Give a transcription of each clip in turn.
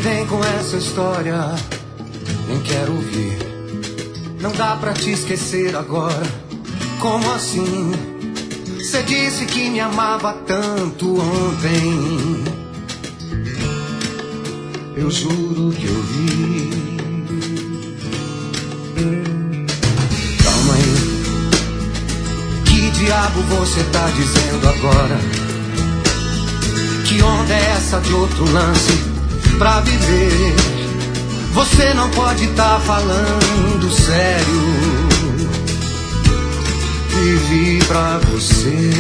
vem com essa história, nem quero ouvir. Não dá pra te esquecer agora. Como assim? Você disse que me amava tanto ontem. Eu juro que eu vi. Calma aí. Que diabo você tá dizendo agora? Que onda é essa de outro lance pra viver? Você não pode tá falando sério. Vivi pra você,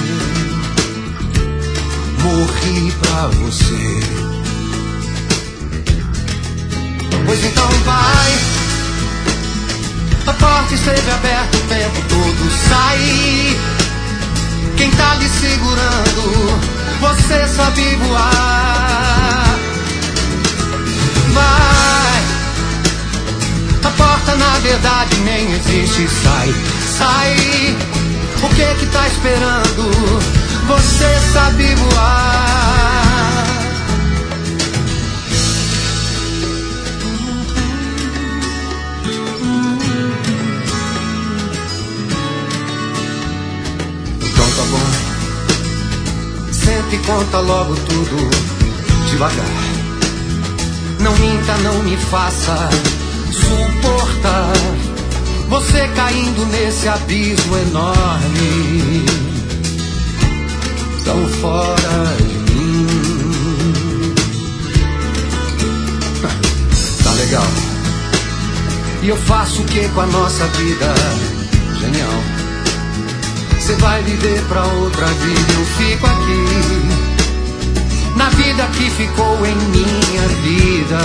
morri pra você. Pois então vai, a porta esteve aberta o tempo todo. Sai, quem tá lhe segurando, você sabe voar. Vai, a porta na verdade nem existe. Sai, sai, o que tá esperando, você sabe voar. Então tá bom, senta e conta logo tudo devagar. Não minta, não me faça suportar você caindo nesse abismo enorme, tão fora de mim. Tá legal. E eu faço o que com a nossa vida? Genial. Você vai viver pra outra vida, eu fico aqui na vida que ficou em minha vida,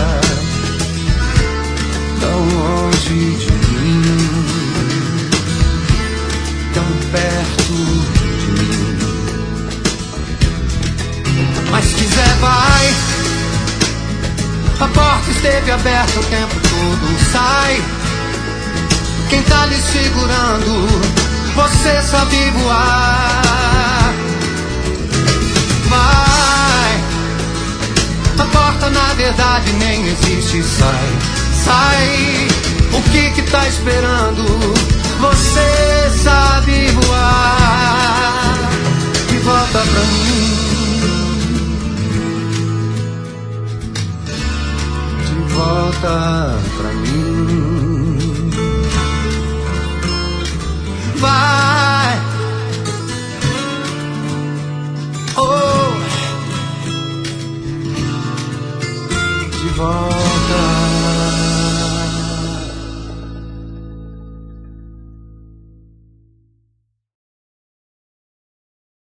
tão longe de mim, tão perto de mim. Mas se quiser vai, a porta esteve aberta o tempo todo. Sai, quem tá lhe segurando, você sabe voar. Vai, a porta na verdade nem existe. Sai, sai, o que tá esperando, você sabe voar. E volta pra mim, de volta pra mim. Vai,